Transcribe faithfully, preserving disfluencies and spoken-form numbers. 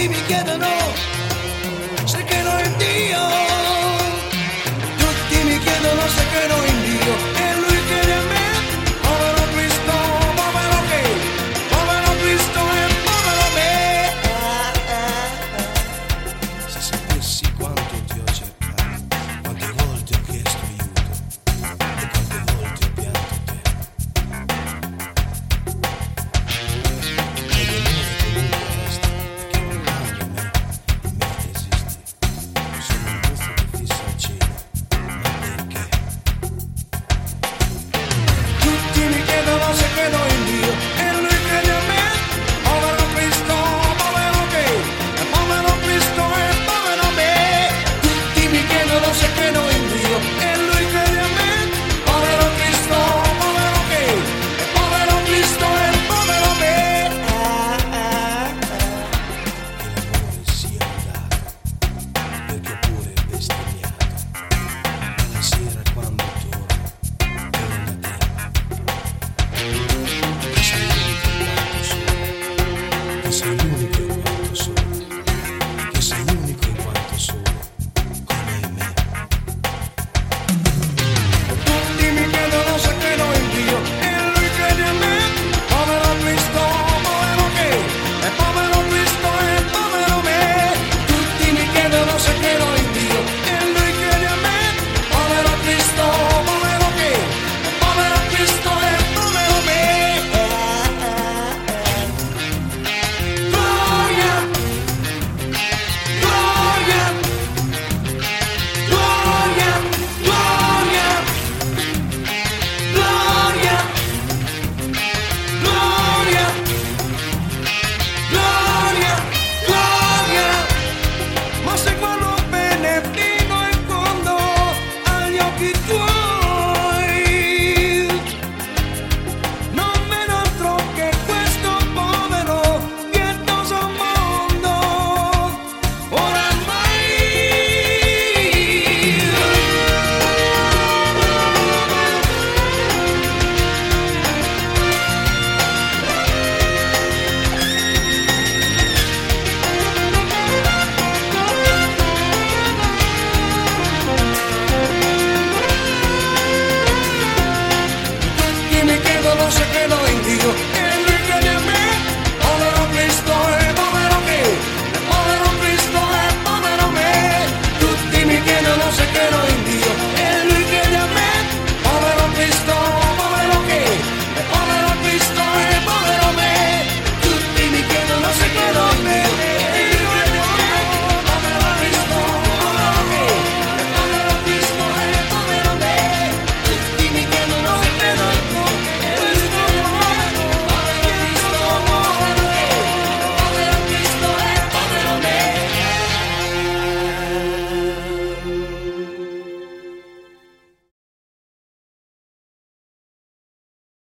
Tutti mi chiedono se credo in Dio. Tutti mi chiedono se credo in Dio. E lui chiede a me, povero Cristo, povero che, povero Cristo e povero me. Se sapessi quanto ti ho cercato, quante volte ho chiesto aiuto e quante volte ho pianto te. Ed amore comunque resta, che lontano da me, in me esisti. Sono un buffo che fissa al cielo, ma perché? Tutti mi chiedono se credo in Dio e lui crede a me. Povero Cristo, povero che, e povero Cristo e povero me. Tutti mi chiedono se credo in Dio e lui crede a me. Povero Cristo, povero che, e povero Cristo e povero me. Che l'amore sia andato, perché pure è bestemmiato. La sera quando torno, torno da te. Che sei l'unico quanto sono, che sei l'unico